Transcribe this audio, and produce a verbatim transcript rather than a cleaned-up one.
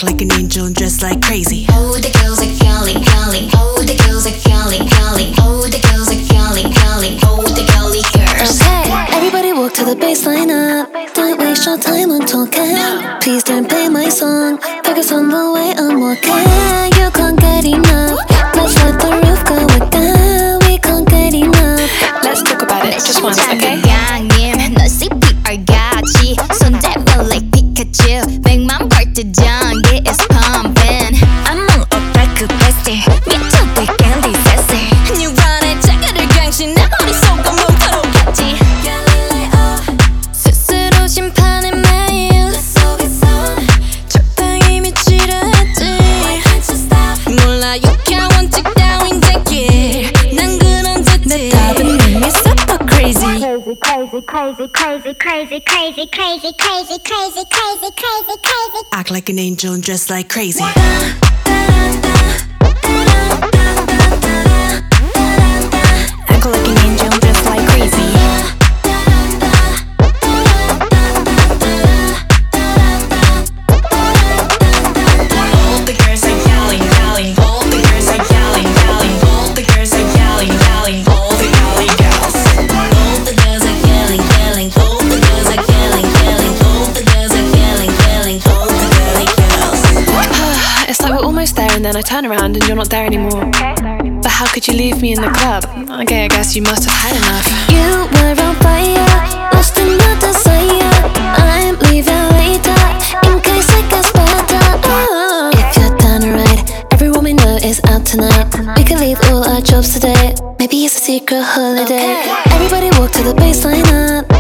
like an angel and dress like crazy. Oh, the girls are calling, calling. Oh, the girls are calling, calling. Oh, the girls are calling, calling. Oh, the girly girls. Okay, everybody walk to the baseline up. Don't waste your time on talking. Please don't play my song. Focus on the way I'm walking. You can't get enough. Let's let the roof go down. We can't get enough. Let's talk about it just once, okay? 넌 씨피알 같이 손잡아 like Pikachu. 백만 벌트 전기 is pumping. I'm on a like a bestie. 미쳤대 candy sassy. 뉴런의 자가를 강신 내 머릿속은 뭉쳐놓겠지. 스스로 심판의 매일 적당히 미치려 했지. 몰라 유쾌한 원칙 따윈 제길. 난 그런 듯이 내 답은 이미 super crazy. Crazy, crazy, crazy, crazy, crazy, crazy, crazy, crazy, crazy, crazy, crazy. Act like an angel and dress like crazy. Act like an angel, just like crazy. All the girls are yelling, yelling. All the girls are yelling, yelling. All the girls are yelling, yelling. All the girly girls. All the girls are yelling, yelling. All the girls are yelling, yelling. All the girls are yelling, yelling. All the girly girls. It's like we're almost there and then I turn around and you're not there anymore. But how could you leave me in the club? Okay, I guess you must have had enough. You were on fire, lost in the desire. I'm leaving later, in case it gets better. Oh. If you're down alright, every woman know is out tonight. We can leave all our jobs today. Maybe it's a secret holiday. Okay. Everybody walk to the baseline up.